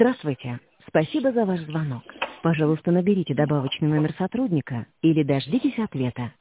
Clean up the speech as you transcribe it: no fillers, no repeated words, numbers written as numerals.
Здравствуйте. Спасибо за ваш звонок. Пожалуйста, наберите добавочный номер сотрудника или дождитесь ответа.